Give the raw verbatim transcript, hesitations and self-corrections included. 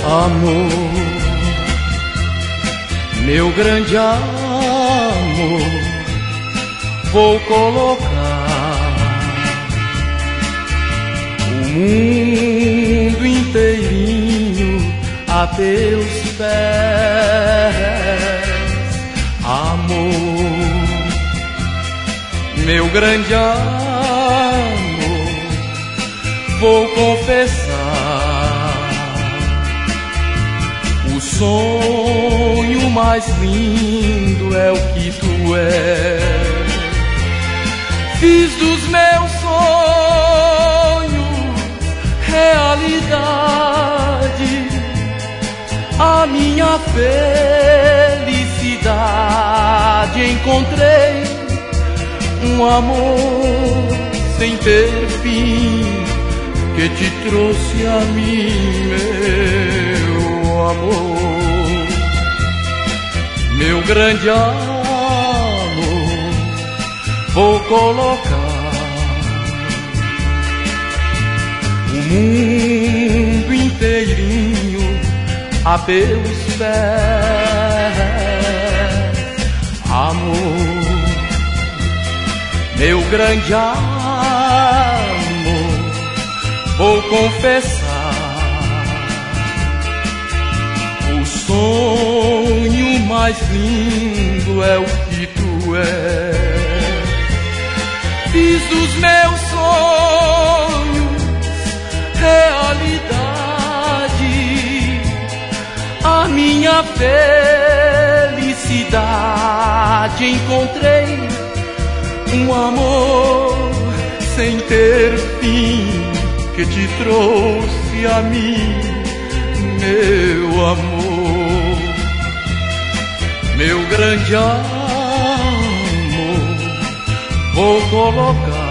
Amor, meu grande amor, vou colocar o mundo inteirinho a teus pés. Amor, meu grande amor, vou confessar o sonho mais lindo é o que tu és. Fiz dos meus sonhos realidade, a minha felicidade. Encontrei um amor sem ter fim que te trouxe a mim, meu amor, meu grande amor, vou colocar o mundo inteirinho a teus pés. Amor, meu grande amor, vou confessar o sonho mais lindo é o que tu és. Fiz dos meus sonhos realidade, a minha felicidade. Encontrei um amor sem ter fim que te trouxe a mim, meu amor, meu grande amor, vou colocar